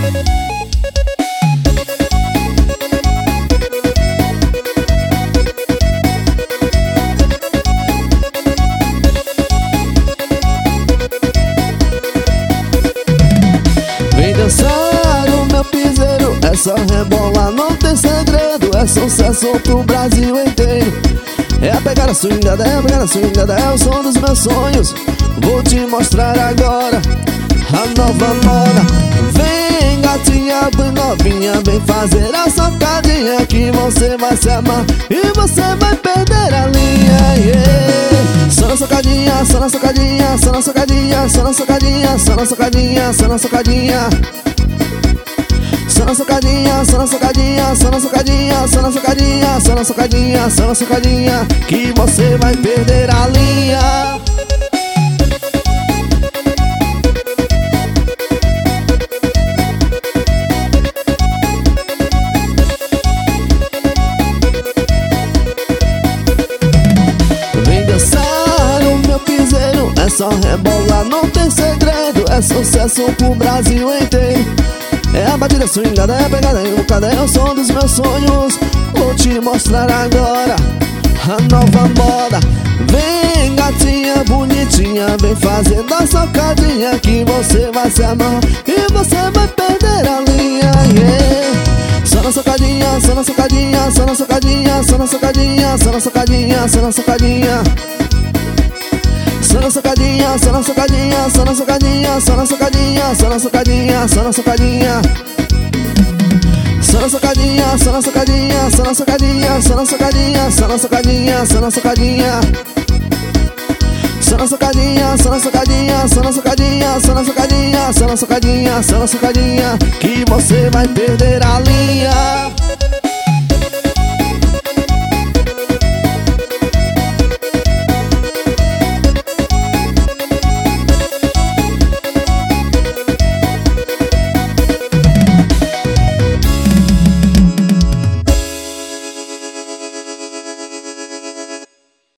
Vem dançar o meu piseiro, é só rebolar, não tem segredo. É sucesso pro Brasil inteiro. É a pegada swingada, é a pegada swingada, é o som dos meus sonhos. Vou te mostrar agora a nova moda. Vem gatinha, bem novinha, vem fazer a socadinha que você vai se amar e você vai perder a linha, yeah. Só na socadinha, só na socadinha, só na socadinha, só na socadinha, só na socadinha, só na socadinha. Só na socadinha, só na socadinha, só na socadinha, só na socadinha, só na socadinha, só na socadinha, que você vai perder a linha. Vem dançar o meu piseiro, é só rebolar, não tem segredo. É sucesso pro Brasil inteiro. É a batida swingada, é a pegada invocada, é o som dos meus sonhos. Vou te mostrar agora a nova moda. Vem gatinha bonitinha, vem fazendo a socadinha que você vai se amar e você vai perder a linha, yeah. Só na socadinha, só na socadinha, só na socadinha, só na socadinha, só na socadinha, só na socadinha. Só na socadinha, só na socadinha, só na socadinha, só na socadinha, só na socadinha, só na socadinha. Só na socadinha, só na socadinha, só na socadinha, só na socadinha, só na socadinha, só na socadinha. Só na socadinha, só na socadinha, só na socadinha, só na socadinha, só na socadinha, só na socadinha, que você vai perder a linha.